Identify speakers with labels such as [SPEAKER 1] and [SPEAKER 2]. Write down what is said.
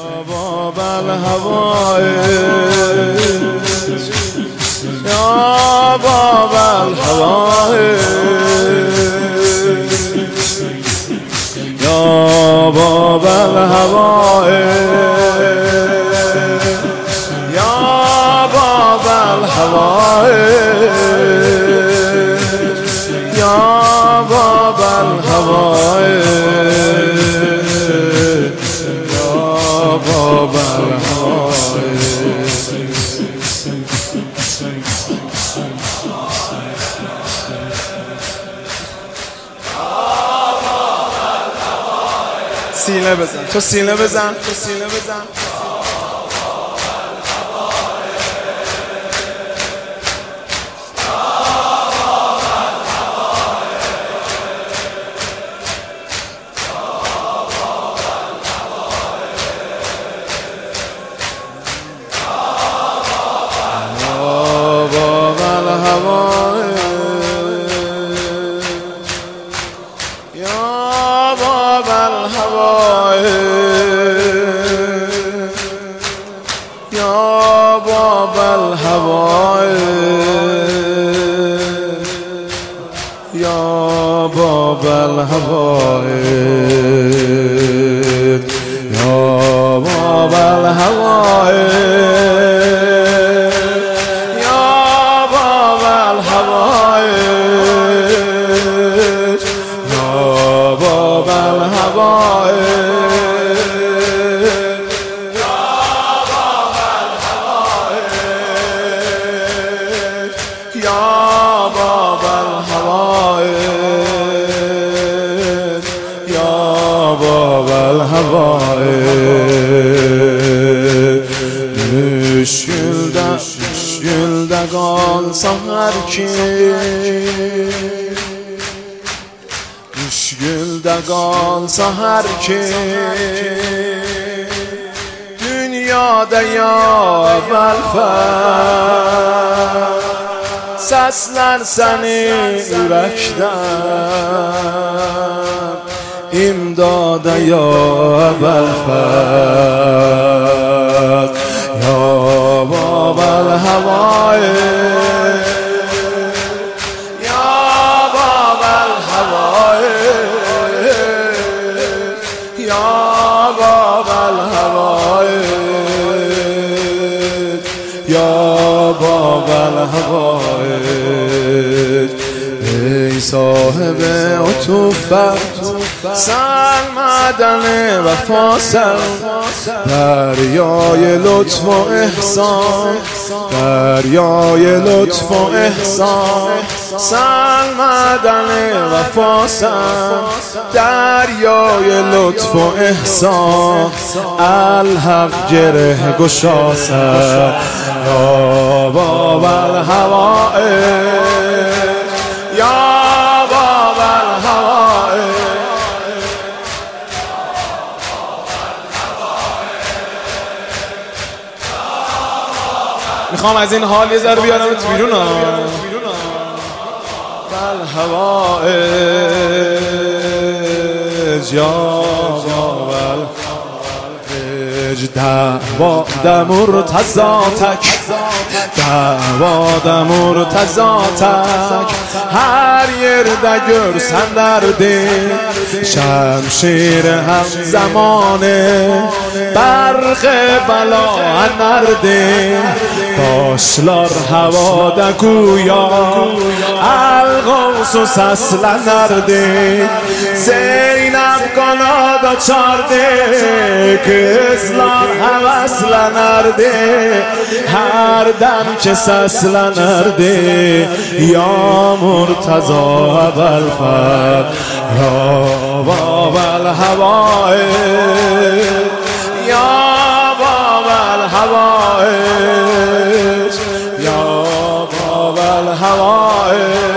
[SPEAKER 1] باب الهوائج یا باب الهوائج یا باب الهوائج یا باب الهوائج یا باب الهوائج یا باب الهوائج. سینه بزن تو سینه بزن تو سینه بزن یا باب الهوائج یا باب الهوائج یا باب الهوائج یا باب الهوائج یا باب الهوائج یا باب الهوائج یا باب الهوائج. مشکلدگان سحر کی مشکلدگان سحر کی dünyada ya belfer sesler seni yürekten imdada ya belfer ya babel havai ya babel havai ya babel havai ya babel havai. ای صاحب عطوفت سر معدن وفا سر دریای لطف و احسان دریای لطف و احسان سر معدن وفا سر دریای لطف و احسان الحق گره گشا سر یا باب الهوائج یا باب الهوائج. میخوام از این حال یه ذره بیارم تو بیرون الهوائج یا باب الهوائج دعواد مرتضاتک دعواد مرتضاتک her yerde görsen derdin şemşir hem zamanı برق بلا نردin taşlar havada güya الغوث seslenirdi Zeynep kanat açardı kızlar heveslenirdi her dem ki seslenirdi ya Murtaza belfer ya babel havaic ya babel havaic ya babel havaic